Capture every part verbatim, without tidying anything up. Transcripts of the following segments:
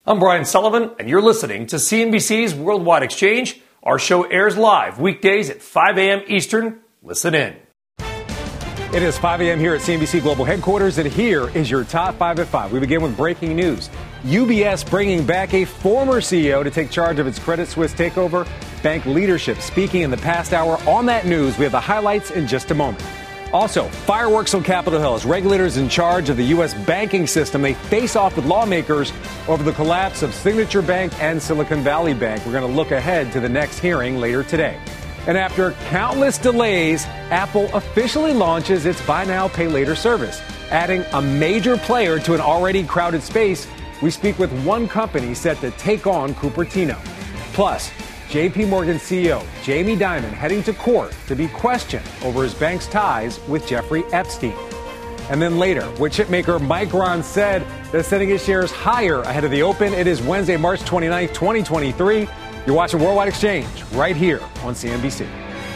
I'm Brian Sullivan, and you're listening to C N B C's Worldwide Exchange. Our show airs live weekdays at five a.m. Eastern. Listen in. It is five a.m. here at C N B C Global Headquarters, and here is your top five at five. We begin with breaking news. U B S bringing back a former C E O to take charge of its Credit Suisse takeover. Bank leadership speaking in the past hour on that news. We have the highlights in just a moment. Also, fireworks on Capitol Hill as regulators in charge of the U S banking system. They face off with lawmakers over the collapse of Signature Bank and Silicon Valley Bank. We're going to look ahead to the next hearing later today. And after countless delays, Apple officially launches its Buy Now, Pay Later service, adding a major player to an already crowded space. We speak with one company set to take on Cupertino. Plus, J P Morgan C E O Jamie Dimon heading to court to be questioned over his bank's ties with Jeffrey Epstein. And then later, wood chipmaker Micron said they're setting its shares higher ahead of the open. It is Wednesday, March twenty-ninth, twenty twenty-three. You're watching Worldwide Exchange right here on C N B C.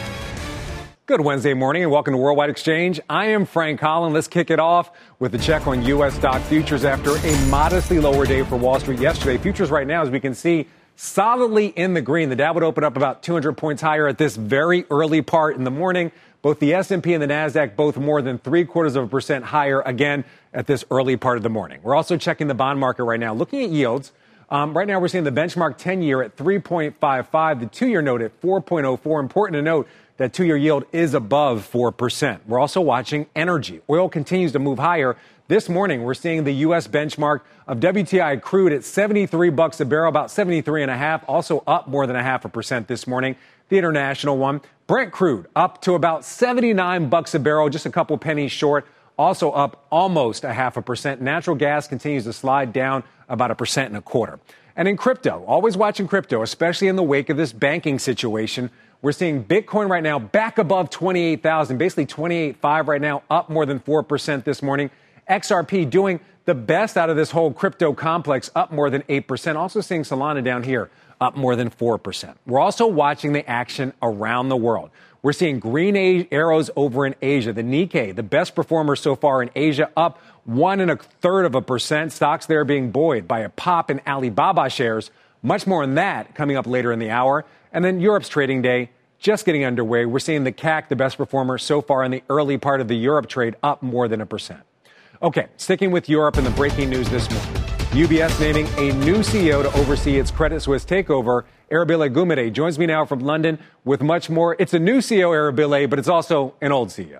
Good Wednesday morning and welcome to Worldwide Exchange. I am Frank Collin. Let's kick it off with a check on U S stock futures after a modestly lower day for Wall Street yesterday. Futures right now, as we can see, solidly in the green. The Dow would open up about two hundred points higher at this very early part in the morning. Both the S and P and the NASDAQ both more than three quarters of a percent higher again at this early part of the morning. We're also checking the bond market right now. Looking at yields, um, right now we're seeing the benchmark ten-year at three point five five, the two-year note at four point oh four. Important to note that two-year yield is above four percent. We're also watching energy. Oil continues to move higher. This morning, we're seeing the U S benchmark of W T I crude at seventy-three bucks a barrel, about seventy-three and a half, also up more than a half a percent this morning. The international one, Brent crude up to about seventy-nine bucks a barrel, just a couple pennies short, also up almost a half a percent. Natural gas continues to slide down about a percent and a quarter. And in crypto, always watching crypto, especially in the wake of this banking situation. We're seeing Bitcoin right now back above twenty-eight thousand, basically twenty-eight point five right now, up more than four percent this morning. X R P doing the best out of this whole crypto complex, up more than eight percent. Also seeing Solana down here, up more than four percent. We're also watching the action around the world. We're seeing green a- arrows over in Asia. The Nikkei, the best performer so far in Asia, up one and a third of a percent. Stocks there being buoyed by a pop in Alibaba shares. Much more on that coming up later in the hour. And then Europe's trading day just getting underway. We're seeing the C A C, the best performer so far in the early part of the Europe trade, up more than a percent. Okay, sticking with Europe and the breaking news this morning. U B S naming a new C E O to oversee its Credit Suisse takeover. Arabile Gumede joins me now from London with much more. It's a new C E O, Arabile, but it's also an old C E O.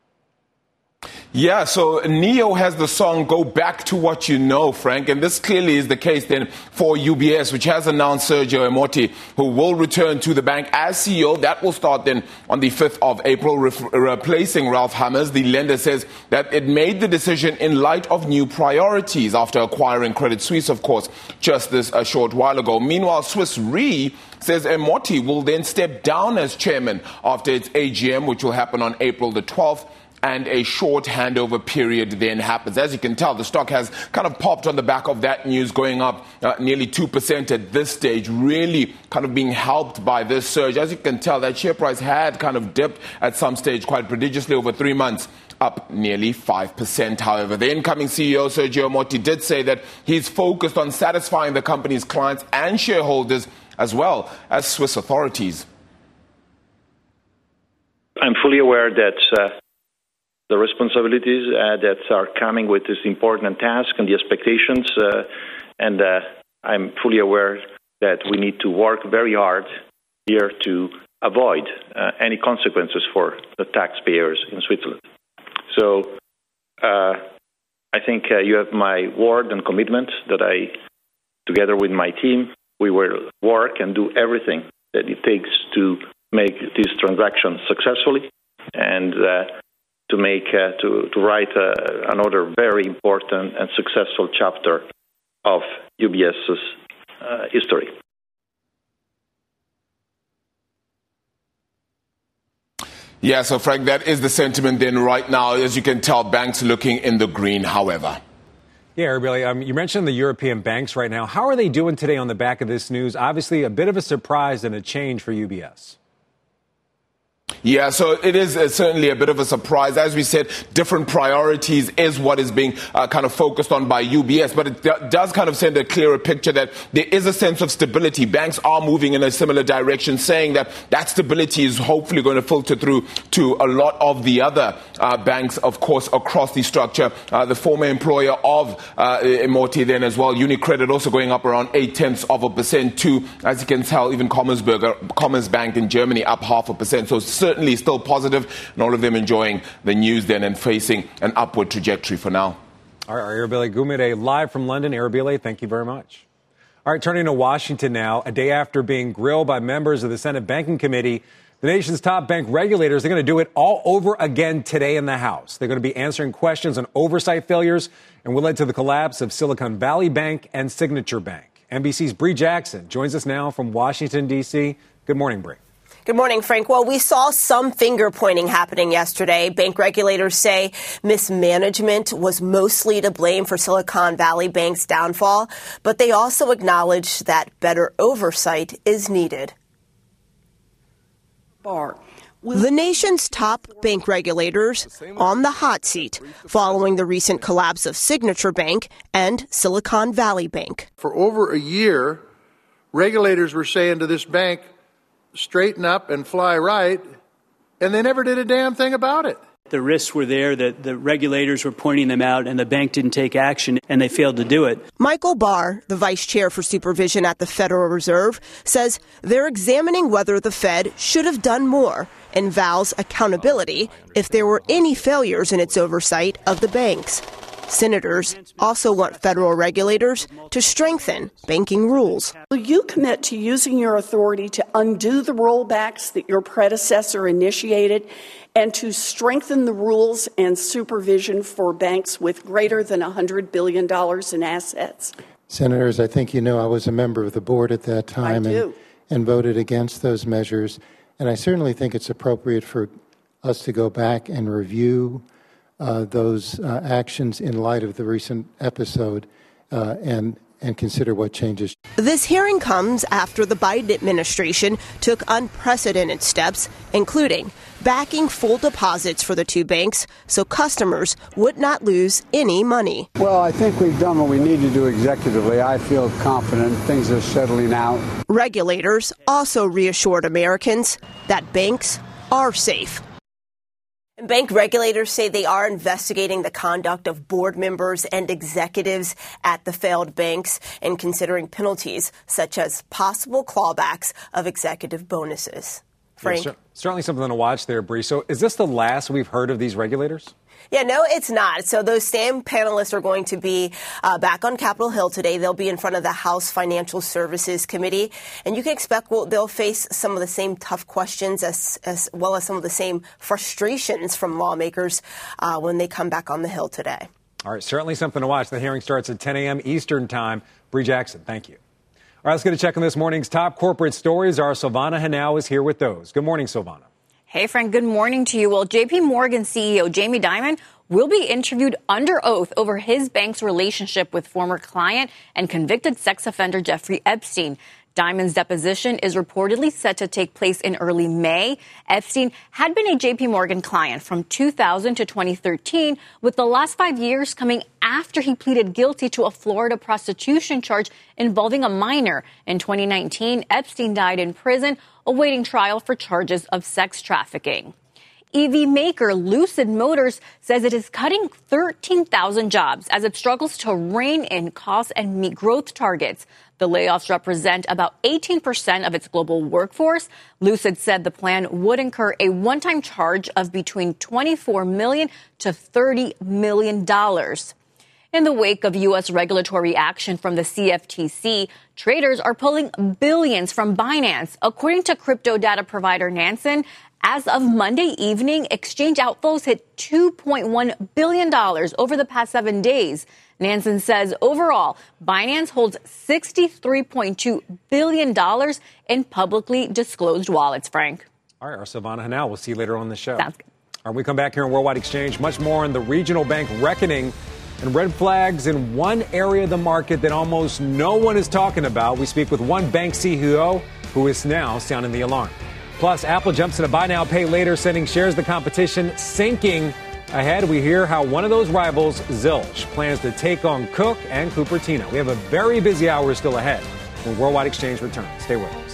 Yeah, so Neo has the song Go Back to What You Know, Frank, and this clearly is the case then for U B S, which has announced Sergio Ermotti, who will return to the bank as C E O. That will start then on the fifth of April, re- replacing Ralph Hammers. The lender says that it made the decision in light of new priorities after acquiring Credit Suisse, of course, just this a short while ago. Meanwhile, Swiss Re says Ermotti will then step down as chairman after its A G M, which will happen on April the twelfth. And a short handover period then happens. As you can tell, the stock has kind of popped on the back of that news, going up uh, nearly two percent at this stage, really kind of being helped by this surge. As you can tell, that share price had kind of dipped at some stage quite prodigiously over three months, up nearly five percent. However, the incoming C E O, Sergio Ermotti, did say that he's focused on satisfying the company's clients and shareholders as well as Swiss authorities. I'm fully aware that uh the responsibilities uh, that are coming with this important task and the expectations. Uh, and uh, I'm fully aware that we need to work very hard here to avoid uh, any consequences for the taxpayers in Switzerland. So uh, I think uh, you have my word and commitment that I, together with my team, we will work and do everything that it takes to make this transaction successfully and uh, to make uh, to to write uh, another very important and successful chapter of U B S's uh, history. Yeah, so Frank, that is the sentiment then right now. As you can tell, banks looking in the green, however. Yeah, Arabile, um, you mentioned the European banks right now. How are they doing today on the back of this news? Obviously, a bit of a surprise and a change for U B S. Yeah, so it is uh, certainly a bit of a surprise. As we said, different priorities is what is being uh, kind of focused on by U B S, but it d- does kind of send a clearer picture that there is a sense of stability. Banks are moving in a similar direction, saying that that stability is hopefully going to filter through to a lot of the other uh, banks, of course, across the structure. Uh, the former employer of uh, Emoti then as well, UniCredit, also going up around eight tenths of a percent too. As you can tell, even Commerzbank, Commerzbank in Germany up half a percent. So certainly still positive, and all of them enjoying the news then and facing an upward trajectory for now. All right, Arabile Gumede live from London. Arabile, thank you very much. All right, turning to Washington now. A day after being grilled by members of the Senate Banking Committee, the nation's top bank regulators are going to do it all over again today in the House. They're going to be answering questions on oversight failures and what led to the collapse of Silicon Valley Bank and Signature Bank. N B C's Bree Jackson joins us now from Washington, D C. Good morning, Bree. Good morning, Frank. Well, we saw some finger pointing happening yesterday. Bank regulators say mismanagement was mostly to blame for Silicon Valley Bank's downfall, but they also acknowledged that better oversight is needed. The nation's top bank regulators on the hot seat following the recent collapse of Signature Bank and Silicon Valley Bank. For over a year, regulators were saying to this bank, straighten up and fly right, and they never did a damn thing about it. The risks were there, that the regulators were pointing them out, and the bank didn't take action, and they failed to do it. Michael Barr, the vice chair for supervision at the Federal Reserve, says they're examining whether the Fed should have done more and vows accountability if there were any failures in its oversight of the banks. Senators also want federal regulators to strengthen banking rules. Will you commit to using your authority to undo the rollbacks that your predecessor initiated and to strengthen the rules and supervision for banks with greater than one hundred billion dollars in assets? Senators, I think you know I was a member of the board at that time I do. And, and voted against those measures. And I certainly think it's appropriate for us to go back and review Uh, those uh, actions in light of the recent episode uh, and and consider what changes. This hearing comes after the Biden administration took unprecedented steps, including backing full deposits for the two banks so customers would not lose any money. Well, I think we've done what we need to do executively. I feel confident things are settling out. Regulators also reassured Americans that banks are safe. Bank regulators say they are investigating the conduct of board members and executives at the failed banks and considering penalties such as possible clawbacks of executive bonuses. Frank? Yeah, certainly something to watch there, Bree. So is this the last we've heard of these regulators? Yeah, no, it's not. So those same panelists are going to be uh, back on Capitol Hill today. They'll be in front of the House Financial Services Committee. And you can expect well, they'll face some of the same tough questions as, as well as some of the same frustrations from lawmakers uh, when they come back on the Hill today. All right, certainly something to watch. The hearing starts at ten a.m. Eastern time. Bree Jackson, thank you. All right, let's get a check on this morning's top corporate stories. Our Silvana Henao is here with those. Good morning, Silvana. Hey, Frank, good morning to you. Well, J P Morgan C E O Jamie Dimon will be interviewed under oath over his bank's relationship with former client and convicted sex offender Jeffrey Epstein. Dimon's deposition is reportedly set to take place in early May. Epstein had been a J P Morgan client from two thousand to twenty thirteen, with the last five years coming after he pleaded guilty to a Florida prostitution charge involving a minor. In twenty nineteen, Epstein died in prison, awaiting trial for charges of sex trafficking. E V maker Lucid Motors says it is cutting thirteen thousand jobs as it struggles to rein in costs and meet growth targets. The layoffs represent about eighteen percent of its global workforce. Lucid said the plan would incur a one-time charge of between twenty-four million dollars to thirty million dollars. In the wake of U S regulatory action from the C F T C, traders are pulling billions from Binance. According to crypto data provider Nansen, as of Monday evening, exchange outflows hit two point one billion dollars over the past seven days. Nansen says overall, Binance holds sixty-three point two billion dollars in publicly disclosed wallets, Frank. All right, our Silvana Henao. We'll see you later on the show. Sounds good. All right, we come back here on Worldwide Exchange. Much more on the regional bank reckoning and red flags in one area of the market that almost no one is talking about. We speak with one bank C E O who is now sounding the alarm. Plus, Apple jumps into buy now, pay later, sending shares of the competition sinking. Ahead, we hear how one of those rivals, Zilch, plans to take on Cook and Cupertino. We have a very busy hour still ahead when Worldwide Exchange returns. Stay with us.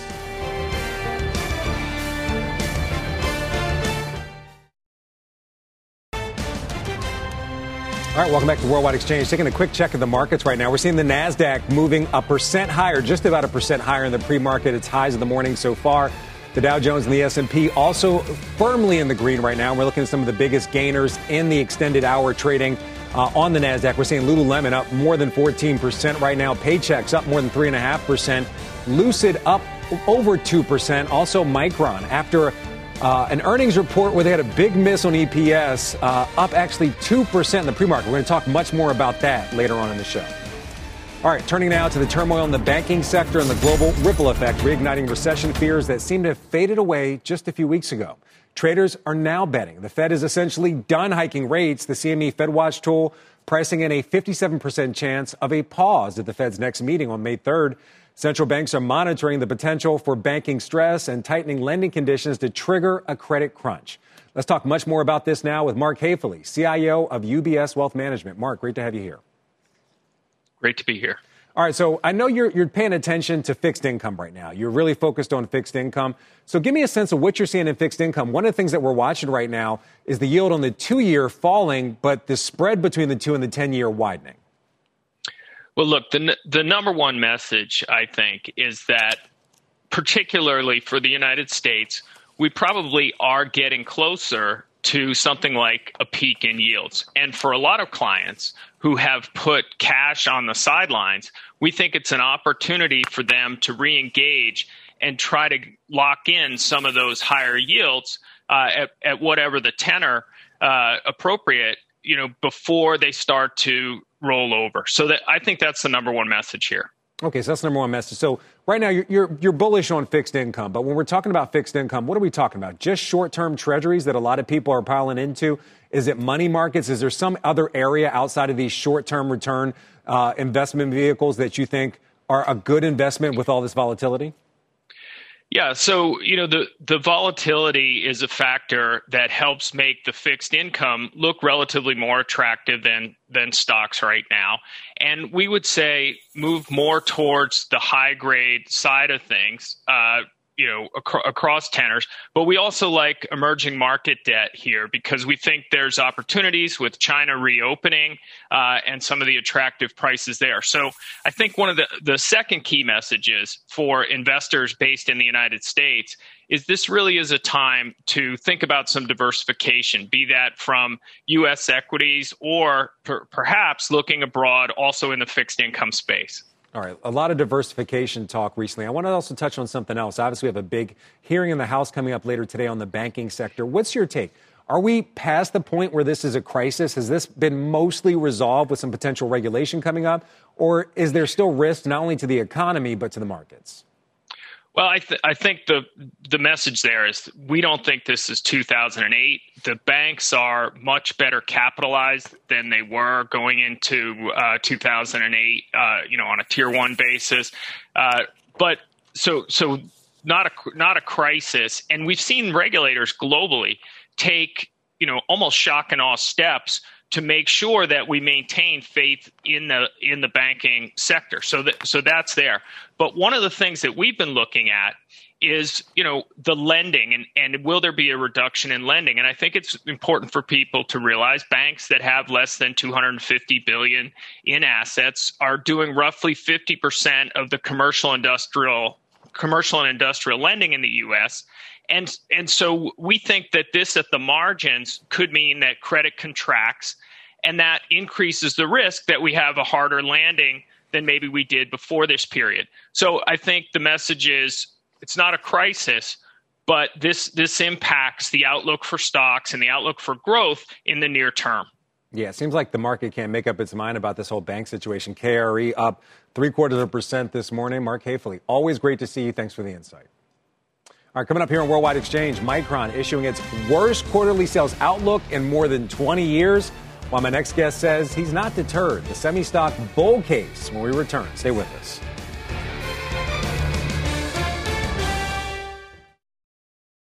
All right, welcome back to Worldwide Exchange. Taking a quick check of the markets right now. We're seeing the NASDAQ moving a percent higher, just about a percent higher in the pre-market. Its highs of the morning so far. The Dow Jones and the S and P also firmly in the green right now. We're looking at some of the biggest gainers in the extended hour trading uh, on the NASDAQ. We're seeing Lululemon up more than fourteen percent right now. Paychex up more than three point five percent. Lucid up over two percent. Also Micron, after uh, an earnings report where they had a big miss on E P S, uh, up actually two percent in the pre-market. We're going to talk much more about that later on in the show. All right, turning now to the turmoil in the banking sector and the global ripple effect, reigniting recession fears that seemed to have faded away just a few weeks ago. Traders are now betting the Fed is essentially done hiking rates. The C M E FedWatch tool pricing in a fifty-seven percent chance of a pause at the Fed's next meeting on May third. Central banks are monitoring the potential for banking stress and tightening lending conditions to trigger a credit crunch. Let's talk much more about this now with Mark Haefele, C I O of U B S Wealth Management. Mark, great to have you here. Great to be here. All right, so I know you're you're paying attention to fixed income right now. You're really focused on fixed income. So give me a sense of what you're seeing in fixed income. One of the things that we're watching right now is the yield on the two-year falling, but the spread between the two and the ten-year widening. Well, look, the the number one message, I think, is that particularly for the United States, we probably are getting closer to something like a peak in yields. And for a lot of clients who have put cash on the sidelines, we think it's an opportunity for them to re-engage and try to lock in some of those higher yields uh, at, at whatever the tenor uh, appropriate, you know, before they start to roll over. So that I think that's the number one message here. Okay, so that's the number one message. So right now you're, you're you're bullish on fixed income, but when we're talking about fixed income, what are we talking about? Just short-term treasuries that a lot of people are piling into? Is it money markets? Is there some other area outside of these short-term return uh, investment vehicles that you think are a good investment with all this volatility? Yeah, so, you know, the, the volatility is a factor that helps make the fixed income look relatively more attractive than, than stocks right now. And we would say move more towards the high grade side of things, uh, you know, ac- across tenors. But we also like emerging market debt here because we think there's opportunities with China reopening uh, and some of the attractive prices there. So I think one of the, the second key messages for investors based in the United States is this really is a time to think about some diversification, be that from U S equities or per- perhaps looking abroad also in the fixed income space. All right, a lot of diversification talk recently. I want to also touch on something else. Obviously, we have a big hearing in the House coming up later today on the banking sector. What's your take? Are we past the point where this is a crisis? Has this been mostly resolved with some potential regulation coming up? Or is there still risk not only to the economy, but to the markets? Well, I, th- I think the the message there is we don't think this is two thousand eight. The banks are much better capitalized than they were going into uh, two thousand eight, uh, you know, on a tier one basis. Uh, but so so not a not a crisis. And we've seen regulators globally take, you know, almost shock and awe steps to make sure that we maintain faith in the in the banking sector. So that so that's there. But one of the things that we've been looking at is, you know, the lending and, and will there be a reduction in lending? And I think it's important for people to realize banks that have less than two hundred fifty billion dollars in assets are doing roughly fifty percent of the commercial industrial commercial and industrial lending in the U S. And and so we think that this at the margins could mean that credit contracts, and that increases the risk that we have a harder landing than maybe we did before this period. So I think the message is it's not a crisis, but this this impacts the outlook for stocks and the outlook for growth in the near term. Yeah, it seems like the market can't make up its mind about this whole bank situation. K R E up three quarters of a percent this morning. Mark Haefele, always great to see you. Thanks for the insight. All right, coming up here on Worldwide Exchange, Micron issuing its worst quarterly sales outlook in more than twenty years, while my next guest says he's not deterred. The semi-stock bull case when we return. Stay with us.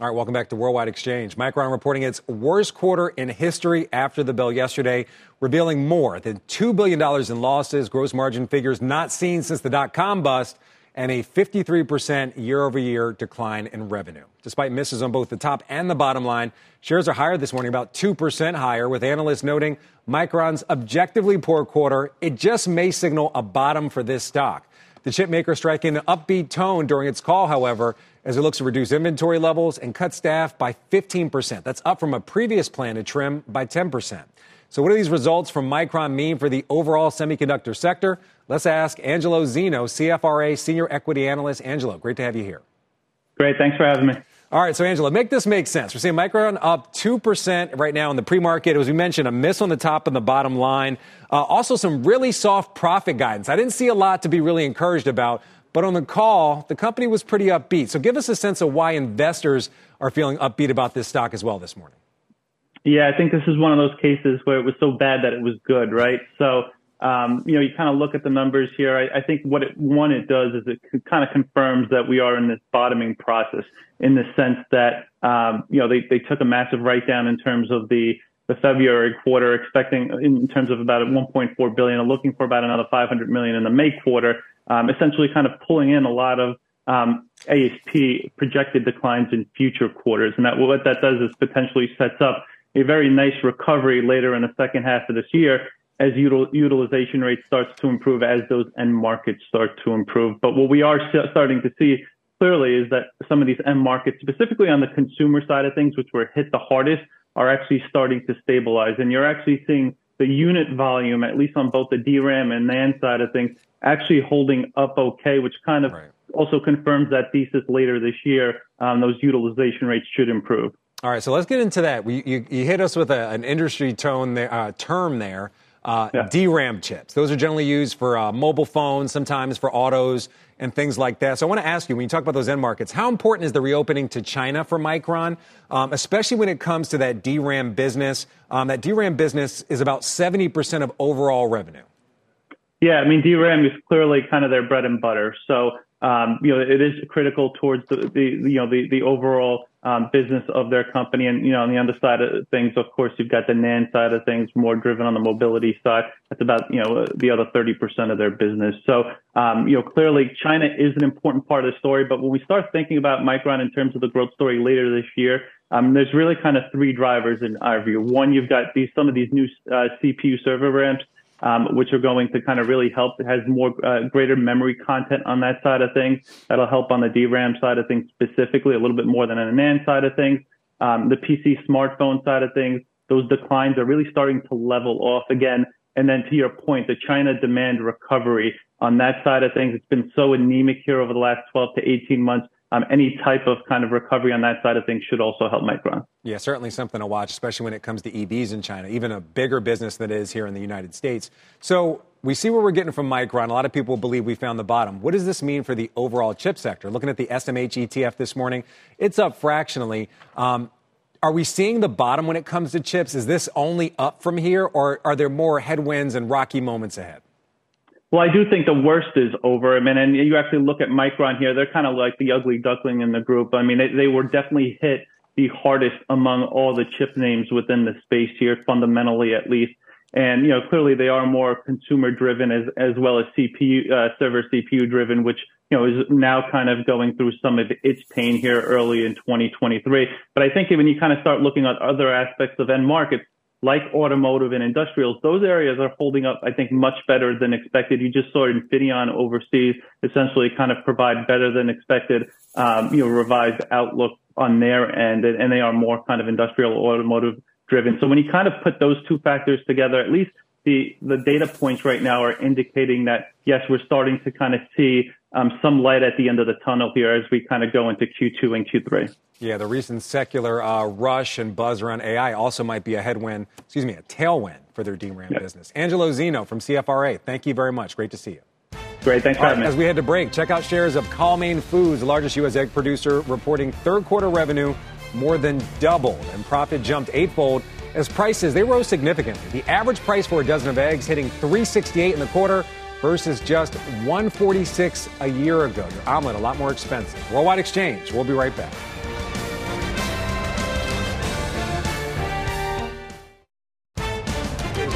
All right, welcome back to Worldwide Exchange. Micron reporting its worst quarter in history after the bell yesterday, revealing more than two billion dollars in losses, gross margin figures not seen since the dot-com bust, and a fifty-three percent year-over-year decline in revenue. Despite misses on both the top and the bottom line, shares are higher this morning, about two percent higher, with analysts noting Micron's objectively poor quarter. It just may signal a bottom for this stock. The chip maker striking an upbeat tone during its call, however, as it looks to reduce inventory levels and cut staff by fifteen percent. That's up from a previous plan to trim by ten percent. So what do these results from Micron mean for the overall semiconductor sector? Let's ask Angelo Zeno, C F R A Senior Equity Analyst. Angelo, great to have you here. Great. Thanks for having me. All right, so Angelo, make this make sense. We're seeing Micron up two percent right now in the pre-market. As we mentioned, a miss on the top and the bottom line. Uh, also, some really soft profit guidance. I didn't see a lot to be really encouraged about, but on the call, the company was pretty upbeat. So give us a sense of why investors are feeling upbeat about this stock as well this morning. Yeah, I think this is one of those cases where it was so bad that it was good, right? So, um, you know, you kind of look at the numbers here. I, I think what it, one, it does is it kind of confirms that we are in this bottoming process in the sense that, um, you know, they, they took a massive write down in terms of the, the February quarter, expecting in terms of about one point four billion dollars, looking for about another five hundred million dollars in the May quarter, um, essentially kind of pulling in a lot of um, A S P projected declines in future quarters. And that what that does is potentially sets up a very nice recovery later in the second half of this year as util- utilization rate starts to improve, as those end markets start to improve. But what we are starting to see clearly is that some of these end markets, specifically on the consumer side of things, which were hit the hardest, are actually starting to stabilize. And you're actually seeing the unit volume, at least on both the D RAM and NAND side of things, actually holding up okay, which kind of right. also confirms that thesis later this year. Um, those utilization rates should improve. All right, so let's get into that. We, you, you hit us with a, an industry tone there, uh, term there, uh, yeah. D RAM chips. Those are generally used for uh, mobile phones, sometimes for autos and things like that. So I want to ask you, when you talk about those end markets, how important is the reopening to China for Micron, um, especially when it comes to that D RAM business? Um, that D RAM business is about seventy percent of overall revenue. Yeah, I mean, D RAM is clearly kind of their bread and butter. So, um, you know, it is critical towards the, the you know, the, the overall um, business of their company. And, you know, on the other side of things, of course, you've got the NAND side of things, more driven on the mobility side. That's about, you know, the other thirty percent of their business. So, um, you know, clearly China is an important part of the story. But when we start thinking about Micron in terms of the growth story later this year, um, there's really kind of three drivers in our view. One, you've got these some of these new uh, C P U server ramps, Um, which are going to kind of really help. It has more uh, greater memory content on that side of things. That'll help on the D RAM side of things specifically, a little bit more than on the NAND side of things. Um, the P C smartphone side of things, those declines are really starting to level off again. And then to your point, the China demand recovery on that side of things, it's been so anemic here over the last twelve to eighteen months. Um, any type of kind of recovery on that side of things should also help Micron. Yeah, certainly something to watch, especially when it comes to E Vs in China, even a bigger business than it is here in the United States. So we see what we're getting from Micron. A lot of people believe we found the bottom. What does this mean for the overall chip sector? Looking at the S M H E T F this morning, it's up fractionally. Um, are we seeing the bottom when it comes to chips? Is this only up from here, or are there more headwinds and rocky moments ahead? Well, I do think the worst is over. I mean, and you actually look at Micron here, they're kind of like the ugly duckling in the group. I mean, they, they were definitely hit the hardest among all the chip names within the space here, fundamentally at least. And, you know, clearly they are more consumer driven as, as well as C P U, uh, server C P U driven, which, you know, is now kind of going through some of its pain here early in twenty twenty-three. But I think when you kind of start looking at other aspects of end markets, like automotive and industrials, those areas are holding up, I think, much better than expected. You just saw Infineon overseas essentially kind of provide better than expected, um, you know, revised outlook on their end, and, and they are more kind of industrial automotive driven. So when you kind of put those two factors together, at least the, the data points right now are indicating that, yes, we're starting to kind of see um, some light at the end of the tunnel here as we kind of go into Q two and Q three. Yeah, the recent secular uh, rush and buzz around A I also might be a headwind, excuse me, a tailwind for their D RAM yep. business. Angelo Zeno from C F R A, thank you very much. Great to see you. Great, thanks for having me. As we head to break, check out shares of Cal-Maine Foods, the largest U S egg producer, reporting third quarter revenue more than doubled, and profit jumped eightfold as prices, they rose significantly. The average price for a dozen of eggs hitting three sixty-eight in the quarter versus just one forty-six a year ago. Your omelet a lot more expensive. Worldwide Exchange. We'll be right back.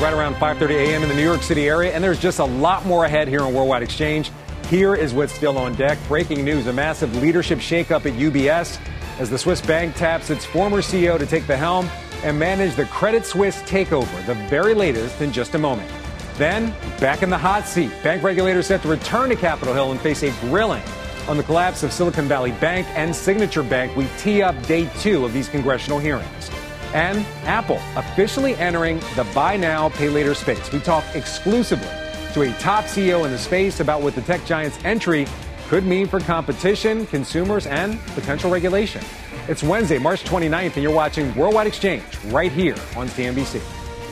right around five thirty a.m. in the New York City area, and there's just a lot more ahead here on Worldwide Exchange. Here is what's still on deck. Breaking news, a massive leadership shakeup at U B S as the Swiss bank taps its former C E O to take the helm and manage the Credit Suisse takeover, the very latest, in just a moment. Then, back in the hot seat, bank regulators set to return to Capitol Hill and face a grilling on the collapse of Silicon Valley Bank and Signature Bank. We tee up day two of these congressional hearings. And Apple officially entering the buy now, pay later space. We talk exclusively to a top C E O in the space about what the tech giant's entry could mean for competition, consumers, and potential regulation. It's Wednesday, March twenty-ninth, and you're watching Worldwide Exchange right here on C N B C.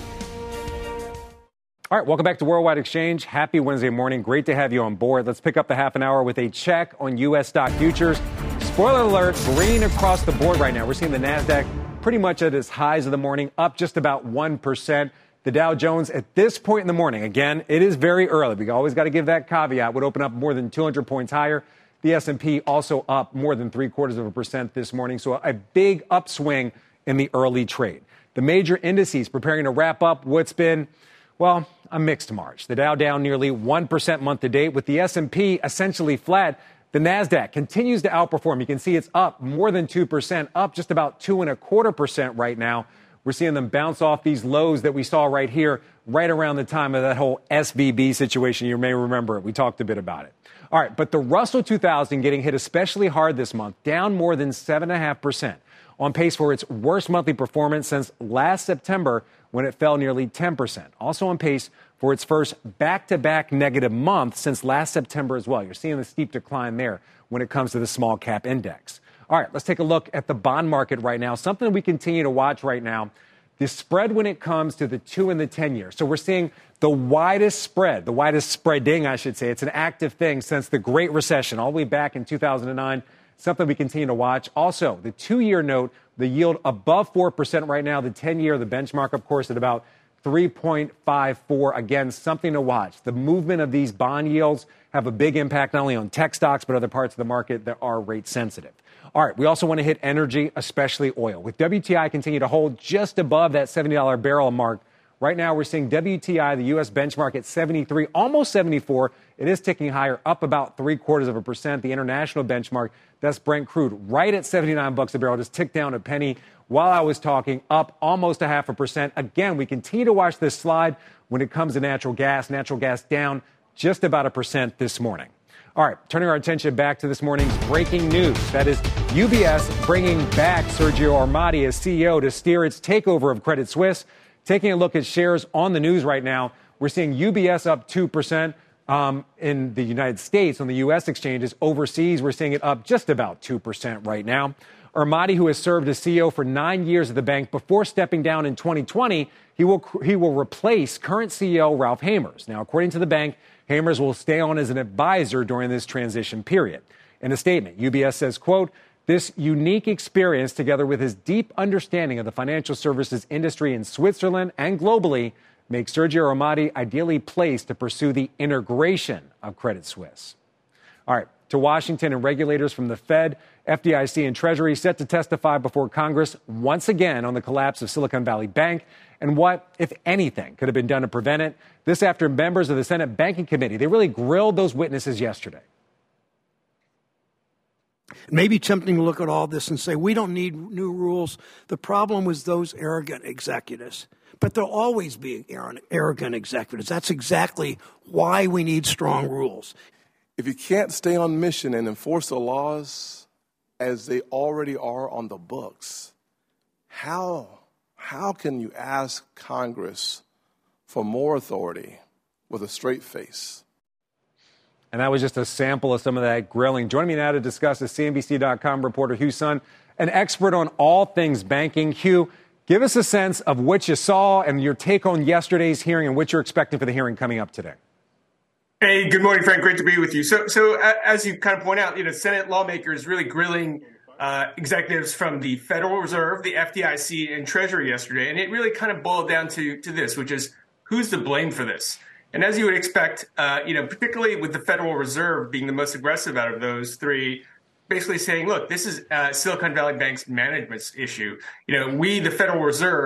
All right, welcome back to Worldwide Exchange. Happy Wednesday morning. Great to have you on board. Let's pick up the half an hour with a check on U S stock futures. Spoiler alert, green across the board right now. We're seeing the NASDAQ pretty much at its highs of the morning, up just about one percent. The Dow Jones at this point in the morning, again, it is very early. We always got to give that caveat, would open up more than two hundred points higher. The S and P also up more than three quarters of a percent this morning. So a big upswing in the early trade. The major indices preparing to wrap up what's been, well, a mixed March. The Dow down nearly one percent month to date, with the S and P essentially flat. The NASDAQ continues to outperform. You can see it's up more than two percent, up just about two and a quarter percent right now. We're seeing them bounce off these lows that we saw right here, right around the time of that whole S V B situation. You may remember it. We talked a bit about it. All right, but the Russell two thousand getting hit especially hard this month, down more than seven point five percent, on pace for its worst monthly performance since last September when it fell nearly ten percent. Also on pace for its first back-to-back negative month since last September as well. You're seeing the steep decline there when it comes to the small cap index. All right, let's take a look at the bond market right now. Something we continue to watch right now, the spread when it comes to the two and the ten year. So we're seeing the widest spread, the widest spreading, I should say. It's an active thing since the Great Recession, all the way back in two thousand nine. Something we continue to watch. Also, the two-year note, the yield above four percent right now. The ten-year, the benchmark, of course, at about three point five four. Again, something to watch. The movement of these bond yields have a big impact not only on tech stocks, but other parts of the market that are rate sensitive. All right, we also want to hit energy, especially oil. With W T I continue to hold just above that seventy dollars barrel mark. Right now, we're seeing W T I, the U S benchmark, at seventy-three, almost seventy-four. It is ticking higher, up about three quarters of a percent. The international benchmark, that's Brent crude, right at seventy-nine bucks a barrel, just ticked down a penny while I was talking, up almost a half a percent. Again, we continue to watch this slide when it comes to natural gas. Natural gas down just about a percent this morning. All right, turning our attention back to this morning's breaking news. That is U B S bringing back Sergio Armati as C E O to steer its takeover of Credit Suisse. Taking a look at shares on the news right now, we're seeing U B S up two percent um, in the United States on the U S exchanges. Overseas, we're seeing it up just about two percent right now. Armati, who has served as C E O for nine years at the bank before stepping down in twenty twenty, he will he will replace current C E O Ralph Hamers. Now, according to the bank, Hamers will stay on as an advisor during this transition period. In a statement, U B S says, quote, "This unique experience, together with his deep understanding of the financial services industry in Switzerland and globally, makes Sergio Armati ideally placed to pursue the integration of Credit Suisse." All right, to Washington, and regulators from the Fed, F D I C, and Treasury set to testify before Congress once again on the collapse of Silicon Valley Bank and what, if anything, could have been done to prevent it. This after members of the Senate Banking Committee, they really grilled those witnesses yesterday. Maybe tempting to look at all this and say, we don't need new rules. The problem was those arrogant executives. But there'll always be arrogant executives. That's exactly why we need strong rules. If you can't stay on mission and enforce the laws as they already are on the books, how, how can you ask Congress for more authority with a straight face? And that was just a sample of some of that grilling. Joining me now to discuss is C N B C dot com reporter Hugh Sun, an expert on all things banking. Hugh, give us a sense of what you saw and your take on yesterday's hearing and what you're expecting for the hearing coming up today. Hey, good morning, Frank. Great to be with you. So, so as you kind of point out, you know, Senate lawmakers really grilling uh, executives from the Federal Reserve, the F D I C, and Treasury yesterday, and it really kind of boiled down to to this, which is who's to blame for this. And as you would expect, uh, you know, particularly with the Federal Reserve being the most aggressive out of those three, basically saying, look, this is uh, Silicon Valley Bank's management issue. You know, we, the Federal Reserve,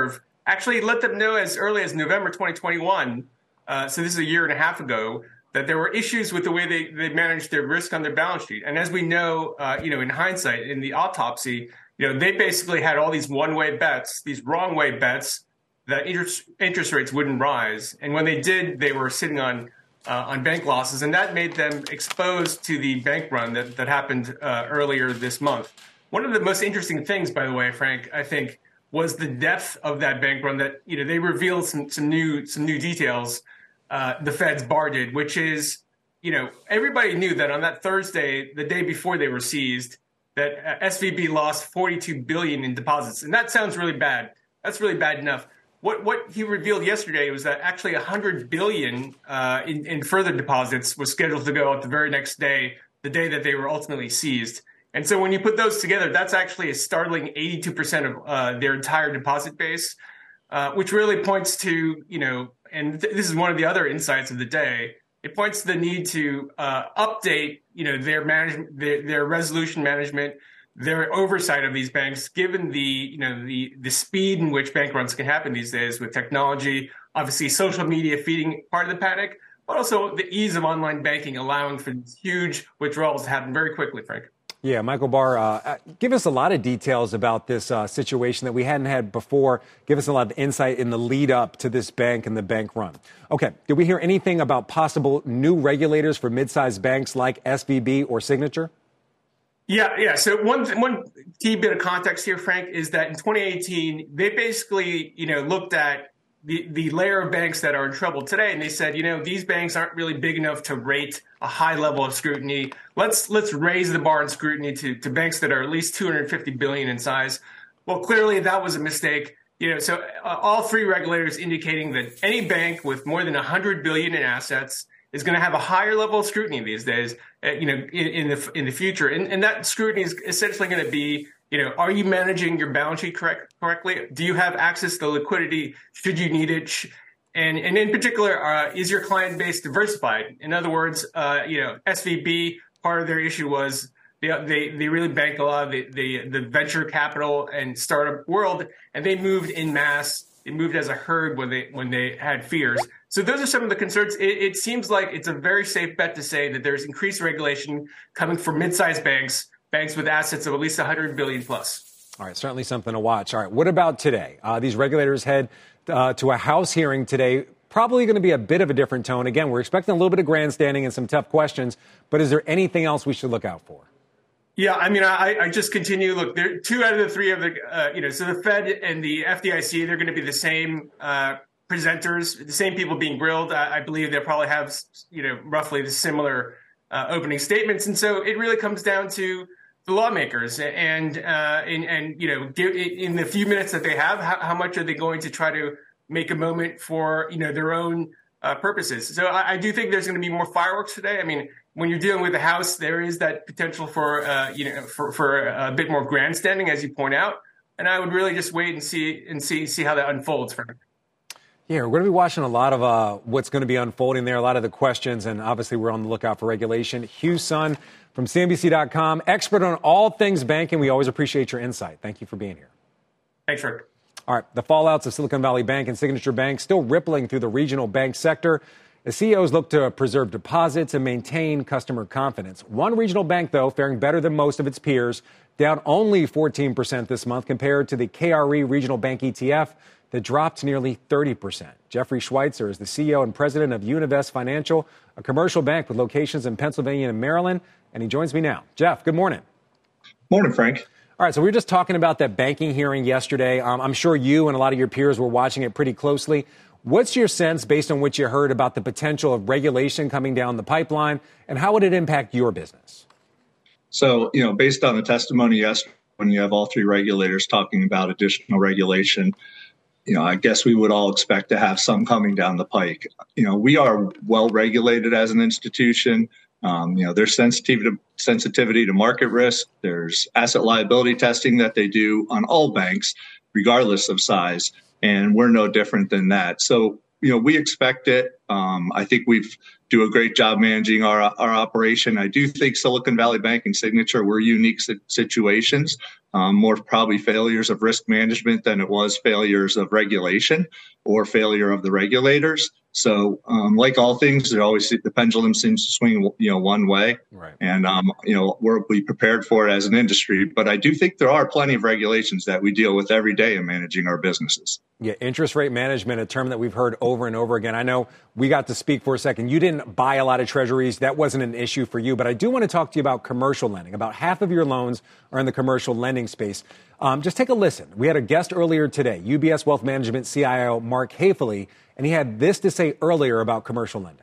actually let them know as early as November twenty twenty-one, uh, so this is a year and a half ago, that there were issues with the way they, they managed their risk on their balance sheet. And as we know, uh, you know, in hindsight, in the autopsy, you know, they basically had all these one-way bets, these wrong-way bets that interest, interest rates wouldn't rise. And when they did, they were sitting on uh, on bank losses, and that made them exposed to the bank run that, that happened uh, earlier this month. One of the most interesting things, by the way, Frank, I think, was the depth of that bank run. That, you know, they revealed some some new some new details. Uh, the Fed's bar did, which is, you know, everybody knew that on that Thursday, the day before they were seized, that uh, S V B lost forty-two billion dollars in deposits, and that sounds really bad. That's really bad enough. What what he revealed yesterday was that actually one hundred billion dollars uh, in, in further deposits was scheduled to go out the very next day, the day that they were ultimately seized. And so when you put those together, that's actually a startling eighty-two percent of uh, their entire deposit base, uh, which really points to, you know, and th- this is one of the other insights of the day. It points to the need to uh, update, you know, their management, their, their resolution management, their oversight of these banks, given the, you know, the the speed in which bank runs can happen these days with technology, obviously social media feeding part of the panic, but also the ease of online banking allowing for these huge withdrawals to happen very quickly, Frank. Yeah, Michael Barr, uh, give us a lot of details about this uh, situation that we hadn't had before. Give us a lot of insight in the lead up to this bank and the bank run. Okay, did we hear anything about possible new regulators for mid-sized banks like S V B or Signature? Yeah, yeah. So one one key bit of context here, Frank, is that in twenty eighteen, they basically, you know, looked at the, the layer of banks that are in trouble today, and they said, you know, these banks aren't really big enough to rate a high level of scrutiny. Let's let's raise the bar in scrutiny to, to banks that are at least two hundred fifty billion in size. Well, clearly that was a mistake. You know, so uh, all three regulators indicating that any bank with more than one hundred billion in assets is going to have a higher level of scrutiny these days, uh, you know, in, in the in the future. And, and that scrutiny is essentially going to be, you know, are you managing your balance sheet correct, correctly? Do you have access to liquidity should you need it? And, and in particular, uh, is your client base diversified? In other words, uh, you know, S V B, part of their issue was they they, they really banked a lot of the, the, the venture capital and startup world, and they moved en masse. They moved as a herd when they when they had fears. So those are some of the concerns. It, it seems like it's a very safe bet to say that there's increased regulation coming from mid-sized banks, banks with assets of at least one hundred billion plus. All right, certainly something to watch. All right, what about today? Uh, these regulators head uh, to a House hearing today. Probably going to be a bit of a different tone. Again, we're expecting a little bit of grandstanding and some tough questions, but is there anything else we should look out for? Yeah, I mean, I, I just continue. Look, there two out of the three of the, uh, you know, so the Fed and the F D I C, they're going to be the same uh, presenters, the same people being grilled. I, I believe they'll probably have, you know, roughly the similar uh, opening statements. And so it really comes down to the lawmakers and, uh, and, and you know, give, in the few minutes that they have, how, how much are they going to try to make a moment for, you know, their own uh, purposes. So I, I do think there's going to be more fireworks today. I mean, when you're dealing with the House, there is that potential for, uh, you know, for, for a bit more grandstanding, as you point out. And I would really just wait and see and see see how that unfolds for him. Yeah, we're going to be watching a lot of uh, what's going to be unfolding there, a lot of the questions, and obviously we're on the lookout for regulation. Hugh Sun from C N B C dot com, expert on all things banking. We always appreciate your insight. Thank you for being here. Thanks, Rick. All right, the fallouts of Silicon Valley Bank and Signature Bank still rippling through the regional bank sector. The C E Os look to preserve deposits and maintain customer confidence. One regional bank, though, faring better than most of its peers, down only fourteen percent this month compared to the K R E Regional Bank E T F that dropped nearly thirty percent. Jeffrey Schweitzer is the C E O and president of Univest Financial, a commercial bank with locations in Pennsylvania and Maryland, and he joins me now. Jeff, good morning. Morning, Frank. All right, so we were just talking about that banking hearing yesterday. Um, I'm sure you and a lot of your peers were watching it pretty closely. What's your sense, based on what you heard, about the potential of regulation coming down the pipeline, and how would it impact your business? So, you know, based on the testimony yesterday, when you have all three regulators talking about additional regulation, you know, I guess we would all expect to have some coming down the pike. You know, we are well regulated as an institution. Um, you know, there's sensitivity to, sensitivity to market risk. There's asset liability testing that they do on all banks, regardless of size. And we're no different than that. So, you know, we expect it. Um, I think we've do a great job managing our our operation. I do think Silicon Valley Bank and Signature were unique situations Um, more probably failures of risk management than it was failures of regulation or failure of the regulators. So, um, like all things, there always the pendulum seems to swing, you know, one way. Right. And um, you know, we're we prepared for it as an industry. But I do think there are plenty of regulations that we deal with every day in managing our businesses. Yeah, interest rate management, a term that we've heard over and over again. I know we got to speak for a second. You didn't buy a lot of treasuries. That wasn't an issue for you. But I do want to talk to you about commercial lending. About half of your loans are in the commercial lending space. Um, just take a listen. We had a guest earlier today, U B S Wealth Management C I O Mark Haefele, and he had this to say earlier about commercial lending.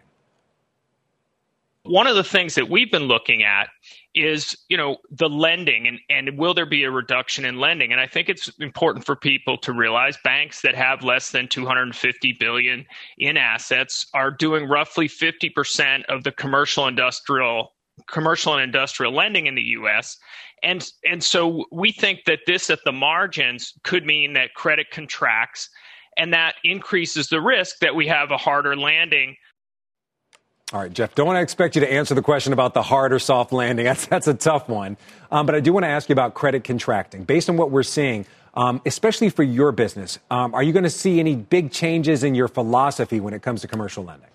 One of the things that we've been looking at is, you know, the lending and, and will there be a reduction in lending? And I think it's important for people to realize banks that have less than two hundred fifty billion dollars in assets are doing roughly fifty percent of the commercial industrial commercial and industrial lending in the U S. And, and so we think that this at the margins could mean that credit contracts, and that increases the risk that we have a harder landing. All right, Jeff, don't want to expect you to answer the question about the hard or soft landing. That's, that's a tough one. Um, but I do want to ask you about credit contracting. Based on what we're seeing, um, especially for your business, um, are you going to see any big changes in your philosophy when it comes to commercial lending?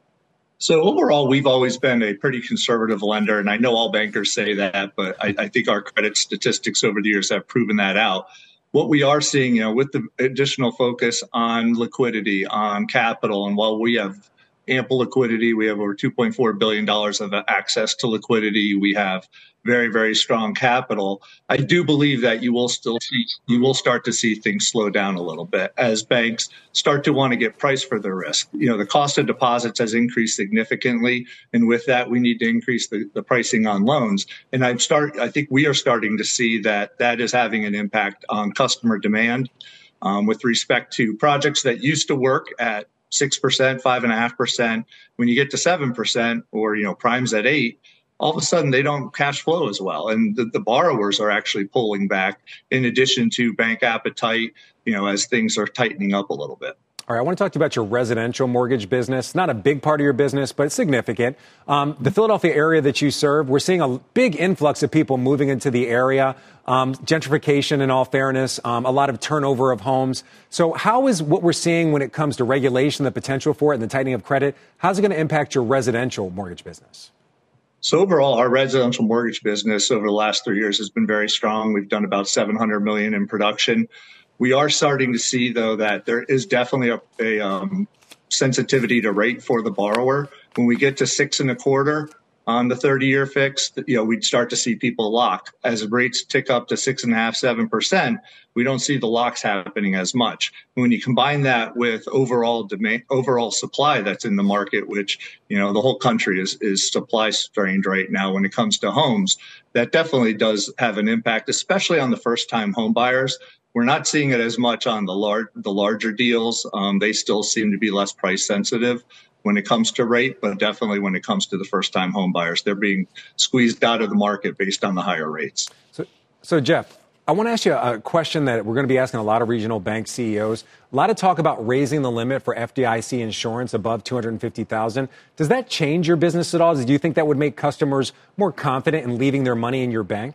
So overall, we've always been a pretty conservative lender, and I know all bankers say that, but I, I think our credit statistics over the years have proven that out. What we are seeing, you know, with the additional focus on liquidity, on capital, and while we have ample liquidity, we have over two point four billion dollars of access to liquidity. We have very, very strong capital. I do believe that you will still see, you will start to see things slow down a little bit as banks start to want to get priced for their risk. You know, the cost of deposits has increased significantly. And with that, we need to increase the, the pricing on loans. And I'm start, I think we are starting to see that that is having an impact on customer demand um, with respect to projects that used to work at six percent, five and a half percent. When you get to seven percent or, you know, prime's at eight, all of a sudden they don't cash flow as well. And the, the borrowers are actually pulling back in addition to bank appetite, you know, as things are tightening up a little bit. All right, I want to talk to you about your residential mortgage business. Not a big part of your business, but it's significant. Um, the Philadelphia area that you serve, we're seeing a big influx of people moving into the area. Um, gentrification, in all fairness, um, a lot of turnover of homes. So how is what we're seeing when it comes to regulation, the potential for it, and the tightening of credit, how's it going to impact your residential mortgage business? So overall, our residential mortgage business over the last three years has been very strong. We've done about seven hundred million dollars in production. We are starting to see, though, that there is definitely a, a um, sensitivity to rate for the borrower. When we get to six and a quarter on the thirty-year fix, you know, we'd start to see people lock. As rates tick up to six and a half, seven percent, we don't see the locks happening as much. When you combine that with overall demand, overall supply that's in the market, which, you know, the whole country is is supply strained right now when it comes to homes, that definitely does have an impact, especially on the first-time home buyers. We're not seeing it as much on the large, the larger deals. Um, they still seem to be less price sensitive when it comes to rate, but definitely when it comes to the first-time home buyers, they're being squeezed out of the market based on the higher rates. So, so Jeff, I want to ask you a question that we're going to be asking a lot of regional bank C E Os. A lot of talk about raising the limit for F D I C insurance above two hundred fifty thousand dollars. Does that change your business at all? Do you think that would make customers more confident in leaving their money in your bank?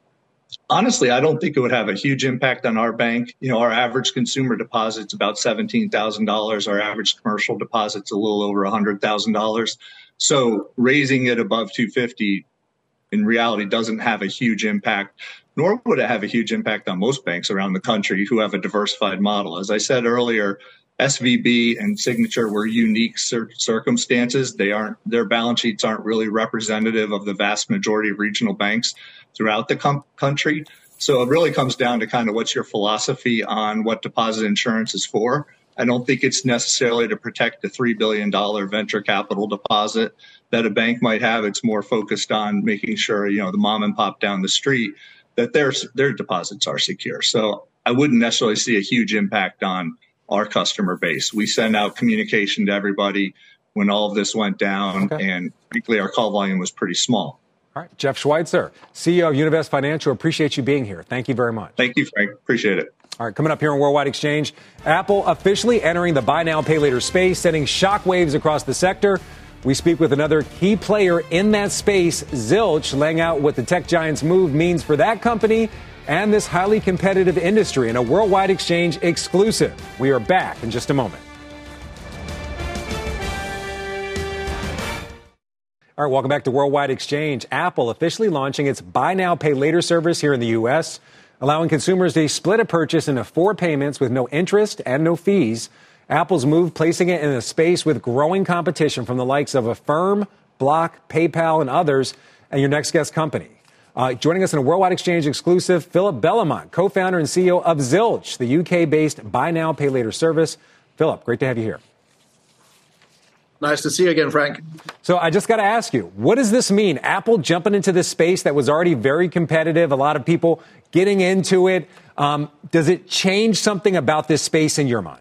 Honestly, I don't think it would have a huge impact on our bank. You know, our average consumer deposit's about seventeen thousand dollars. Our average commercial deposit's a little over one hundred thousand dollars. So raising it above two hundred fifty in reality doesn't have a huge impact, nor would it have a huge impact on most banks around the country who have a diversified model. As I said earlier, S V B and Signature were unique cir- circumstances. They aren't, their balance sheets aren't really representative of the vast majority of regional banks throughout the com- country. So it really comes down to kind of what's your philosophy on what deposit insurance is for. I don't think it's necessarily to protect the three billion dollars venture capital deposit that a bank might have. It's more focused on making sure, you know, the mom and pop down the street, that their, their deposits are secure. So I wouldn't necessarily see a huge impact on our customer base. We send out communication to everybody when all of this went down, okay. and frankly, our call volume was pretty small. All right, Jeff Schweitzer, C E O of Univest Financial, appreciate you being here. Thank you very much. Thank you, Frank. Appreciate it. All right, coming up here on Worldwide Exchange, Apple officially entering the buy now, pay later space, sending shockwaves across the sector. We speak with another key player in that space, Zilch, laying out what the tech giant's move means for that company and this highly competitive industry in a Worldwide Exchange exclusive. We are back in just a moment. All right, welcome back to Worldwide Exchange. Apple officially launching its Buy Now, Pay Later service here in the U S, allowing consumers to split a purchase into four payments with no interest and no fees. Apple's move placing it in a space with growing competition from the likes of Affirm, Block, PayPal, and others, and your next guest company. Uh, joining us in a Worldwide Exchange exclusive, Philip Belamont, co-founder and C E O of Zilch, the U K-based Buy Now, Pay Later service. Philip, great to have you here. Nice to see you again, Frank. So I just got to ask you, what does this mean? Apple jumping into this space that was already very competitive, a lot of people getting into it. Um, does it change something about this space in your mind?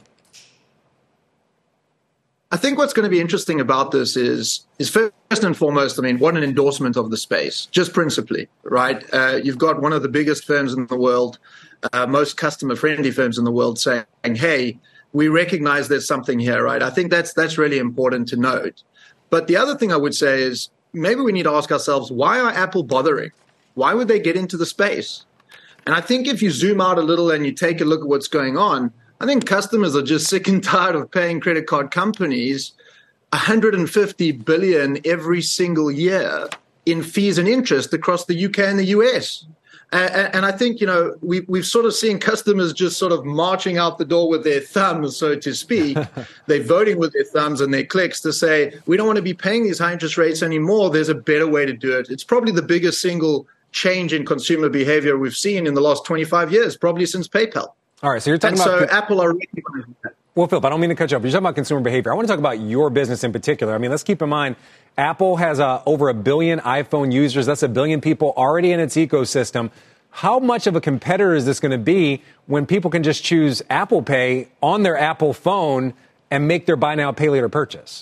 I think what's going to be interesting about this is, is first and foremost, I mean, what an endorsement of the space, just principally, right? Uh, you've got one of the biggest firms in the world, uh, most customer-friendly firms in the world saying, hey, we recognize there's something here, right? I think that's that's really important to note. But the other thing I would say is maybe we need to ask ourselves, why are Apple bothering? Why would they get into the space? And I think if you zoom out a little and you take a look at what's going on, I think customers are just sick and tired of paying credit card companies one hundred fifty billion dollars every single year in fees and interest across the U K and the U S. Uh, and I think, you know, we, we've sort of seen customers just sort of marching out the door with their thumbs, so to speak. They're voting with their thumbs and their clicks to say, we don't want to be paying these high interest rates anymore. There's a better way to do it. It's probably the biggest single change in consumer behavior we've seen in the last twenty-five years, probably since PayPal. All right, so you're talking and about... so Apple are recognizing that. Well, Philip, I don't mean to cut you off, but you're talking about consumer behavior. I want to talk about your business in particular. I mean, let's keep in mind, Apple has uh, over a billion iPhone users. That's a billion people already in its ecosystem. How much of a competitor is this going to be when people can just choose Apple Pay on their Apple phone and make their buy now, pay later purchase?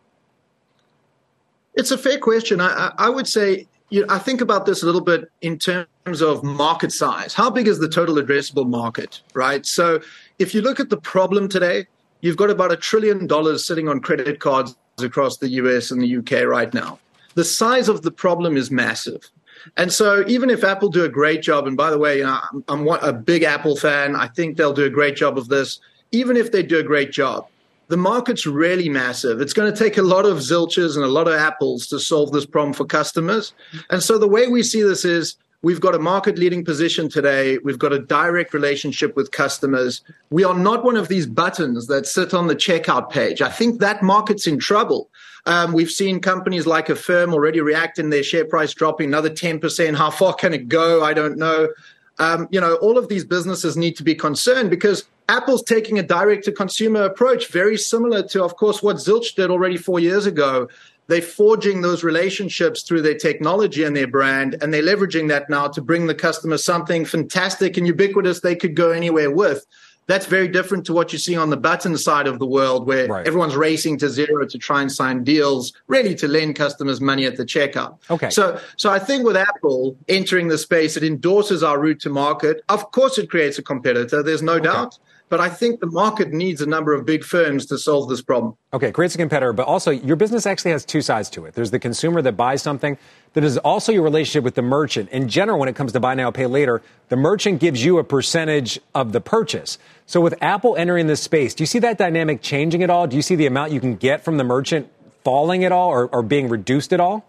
It's a fair question. I, I would say, you know, I think about this a little bit in terms of market size. How big is the total addressable market, right? So if you look at the problem today, you've got about a trillion dollars sitting on credit cards across the U S and the U K right now. The size of the problem is massive. And so even if Apple do a great job, and by the way, you know, I'm, I'm a big Apple fan, I think they'll do a great job of this. Even if they do a great job, the market's really massive. It's going to take a lot of Zilches and a lot of Apples to solve this problem for customers. And so the way we see this is we've got a market-leading position today. We've got a direct relationship with customers. We are not one of these buttons that sit on the checkout page. I think that market's in trouble. Um, we've seen companies like Affirm already react in their share price dropping another ten percent. How far can it go? I don't know. Um, you know, all of these businesses need to be concerned because Apple's taking a direct-to-consumer approach, very similar to, of course, what Zilch did already four years ago. They're forging those relationships through their technology and their brand, and they're leveraging that now to bring the customer something fantastic and ubiquitous they could go anywhere with. That's very different to what you see on the button side of the world, where right. everyone's racing to zero to try and sign deals, really to lend customers money at the checkout. Okay. So, so I think with Apple entering the space, it endorses our route to market. Of course, it creates a competitor. There's no okay. doubt. But I think the market needs a number of big firms to solve this problem. Okay, creates a competitor, but also your business actually has two sides to it. There's the consumer that buys something. That is also your relationship with the merchant. In general, when it comes to buy now, pay later, the merchant gives you a percentage of the purchase. So with Apple entering this space, do you see that dynamic changing at all? Do you see the amount you can get from the merchant falling at all or, or being reduced at all?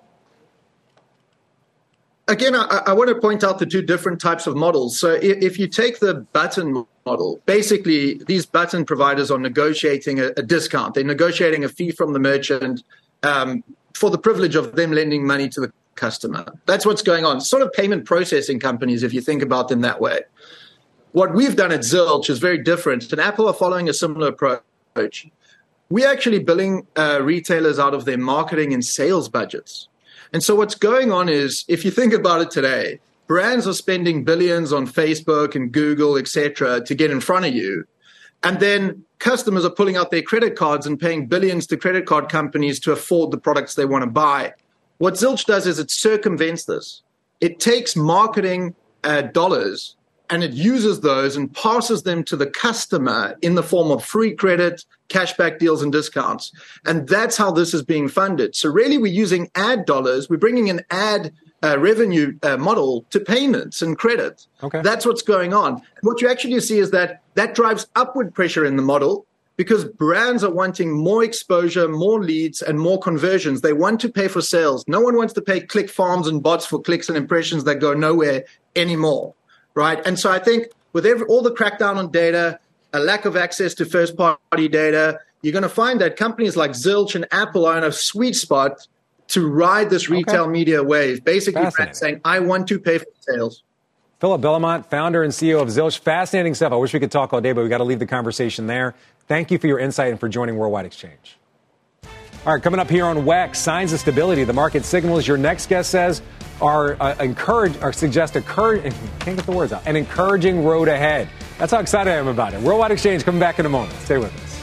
Again, I, I want to point out the two different types of models. So if, if you take the button model, basically these button providers are negotiating a, a discount. They're negotiating a fee from the merchant um, for the privilege of them lending money to the customer. That's what's going on. Sort of payment processing companies, if you think about them that way. What we've done at Zilch is very different, and Apple are following a similar approach. We're actually billing uh, retailers out of their marketing and sales budgets. And so what's going on is, if you think about it today, brands are spending billions on Facebook and Google, et cetera, to get in front of you. And then customers are pulling out their credit cards and paying billions to credit card companies to afford the products they want to buy. What Zilch does is it circumvents this. It takes marketing uh, dollars and it uses those and passes them to the customer in the form of free credit, cashback deals, and discounts. And that's how this is being funded. So really, we're using ad dollars. We're bringing an ad uh, revenue uh, model to payments and credit. Okay. That's what's going on. What you actually see is that that drives upward pressure in the model because brands are wanting more exposure, more leads, and more conversions. They want to pay for sales. No one wants to pay click farms and bots for clicks and impressions that go nowhere anymore, right? And so I think with every, all the crackdown on data, a lack of access to first-party data, you're going to find that companies like Zilch and Apple are in a sweet spot to ride this retail okay. media wave. Basically, brands saying, I want to pay for sales. Philip Belamont, founder and C E O of Zilch. Fascinating stuff. I wish we could talk all day, but we got to leave the conversation there. Thank you for your insight and for joining Worldwide Exchange. All right, coming up here on W E X, signs of stability. The market signals, your next guest says, are uh, encourage or suggest a cur- can't get the words out, an encouraging road ahead. That's how excited I am about it. Worldwide Exchange coming back in a moment. Stay with us.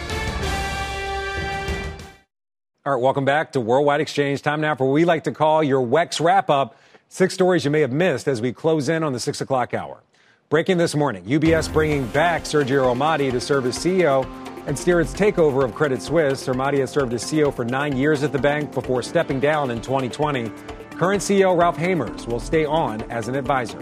All right, welcome back to Worldwide Exchange. Time now for what we like to call your W E X wrap-up. Six stories you may have missed as we close in on the six o'clock hour. Breaking this morning, U B S bringing back Sergio Ermotti to serve as C E O and steer its takeover of Credit Suisse. Ermotti has served as C E O for nine years at the bank before stepping down in twenty twenty. Current C E O Ralph Hamers will stay on as an advisor.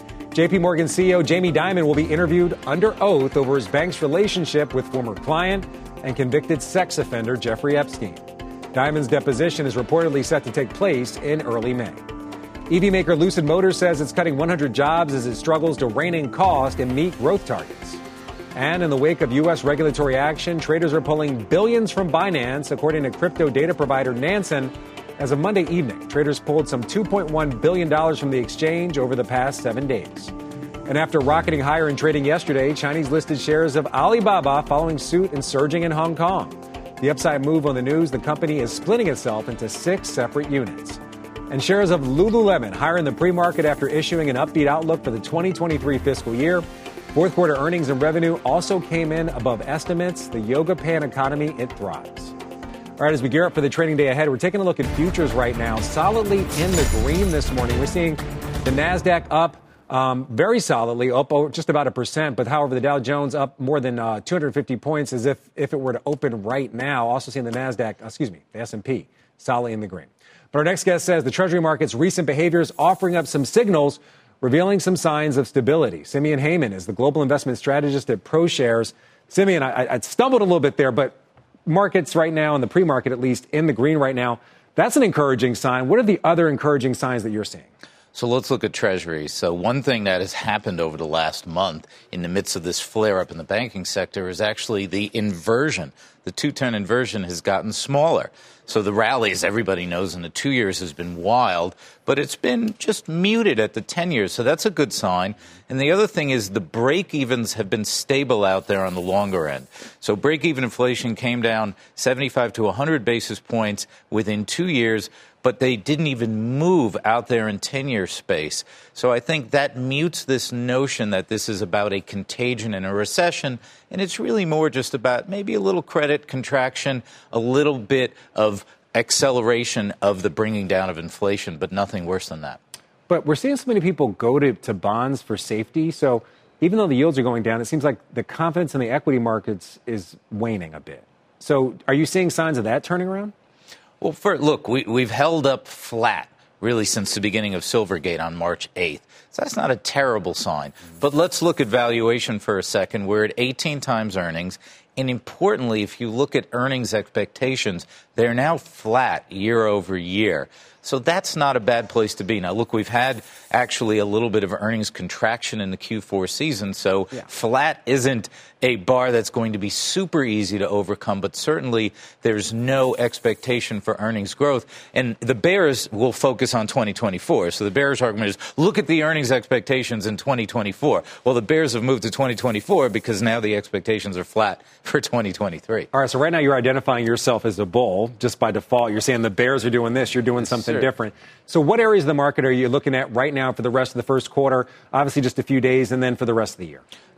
J P Morgan C E O Jamie Dimon will be interviewed under oath over his bank's relationship with former client and convicted sex offender Jeffrey Epstein. Dimon's deposition is reportedly set to take place in early May. E V maker Lucid Motors says it's cutting one hundred jobs as it struggles to rein in cost and meet growth targets. And in the wake of U S regulatory action, traders are pulling billions from Binance, according to crypto data provider Nansen. As of Monday evening, traders pulled some two point one billion dollars from the exchange over the past seven days. And after rocketing higher in trading yesterday, Chinese listed shares of Alibaba following suit and surging in Hong Kong. The upside move on the news, the company is splitting itself into six separate units. And shares of Lululemon higher in the pre-market after issuing an upbeat outlook for the twenty twenty-three fiscal year. Fourth quarter earnings and revenue also came in above estimates. The yoga pan economy, it thrives. All right, as we gear up for the trading day ahead, we're taking a look at futures right now, solidly in the green this morning. We're seeing the NASDAQ up um, very solidly, up just about a percent. But however, the Dow Jones up more than uh, two hundred fifty points as if, if it were to open right now. Also seeing the NASDAQ, excuse me, the S and P solidly in the green. But our next guest says the Treasury market's recent behavior is offering up some signals, revealing some signs of stability. Simeon Heyman is the global investment strategist at ProShares. Simeon, I, I stumbled a little bit there, but markets right now, in the pre-market at least, in the green right now, that's an encouraging sign. What are the other encouraging signs that you're seeing? So let's look at Treasuries. So one thing that has happened over the last month in the midst of this flare-up in the banking sector is actually the inversion. The two-ten inversion has gotten smaller. So the rally, as everybody knows, in the two years has been wild, but it's been just muted at the ten years. So that's a good sign. And the other thing is the break-evens have been stable out there on the longer end. So break-even inflation came down seventy-five to one hundred basis points within two years, but they didn't even move out there in ten-year space. So I think that mutes this notion that this is about a contagion and a recession, and it's really more just about maybe a little credit contraction, a little bit of acceleration of the bringing down of inflation, but nothing worse than that. But we're seeing so many people go to, to bonds for safety. So even though the yields are going down, it seems like the confidence in the equity markets is waning a bit. So are you seeing signs of that turning around? Well, for, look, we, we've held up flat really since the beginning of Silvergate on March eighth. So that's not a terrible sign. But let's look at valuation for a second. We're at eighteen times earnings. And importantly, if you look at earnings expectations, they're now flat year over year. So that's not a bad place to be. Now, look, we've had actually a little bit of earnings contraction in the Q four season. So yeah. Flat isn't a bar that's going to be super easy to overcome, but certainly there's no expectation for earnings growth. And the bears will focus on twenty twenty-four. So the bears' argument is, look at the earnings expectations in twenty twenty-four. Well, the bears have moved to twenty twenty-four because now the expectations are flat for twenty twenty-three. All right, so right now you're identifying yourself as a bull just by default. You're saying the bears are doing this, you're doing something sure. different. So what areas of the market are you looking at right now for the rest of the first quarter? Obviously just a few days, and then for the rest of the year.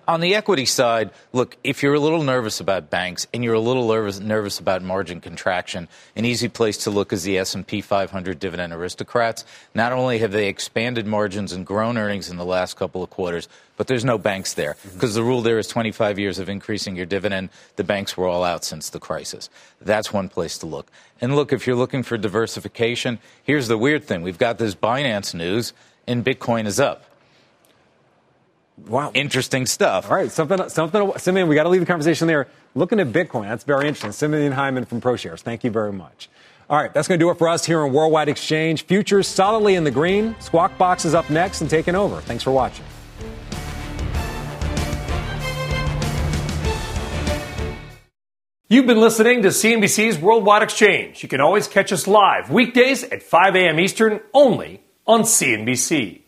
On the equity side, look, if you're a little nervous about banks and you're a little nervous, nervous about margin contraction, an easy place to look is the S and P five hundred Dividend Aristocrats. Not only have they expanded margins and grown earnings in the last couple of quarters, but there's no banks there because the rule there is twenty-five years of increasing your dividend. The banks were all out since the crisis. That's one place to look. And look, if you're looking for diversification, here's the weird thing. We've got this Binance news and Bitcoin is up. Wow. Interesting stuff. All right. Something, something, Simeon, we got to leave the conversation there. Looking at Bitcoin, that's very interesting. Simeon Hyman from ProShares. Thank you very much. All right. That's going to do it for us here on Worldwide Exchange. Futures solidly in the green. Squawk Box is up next and taking over. Thanks for watching. You've been listening to C N B C's Worldwide Exchange. You can always catch us live weekdays at five a.m. Eastern only on C N B C.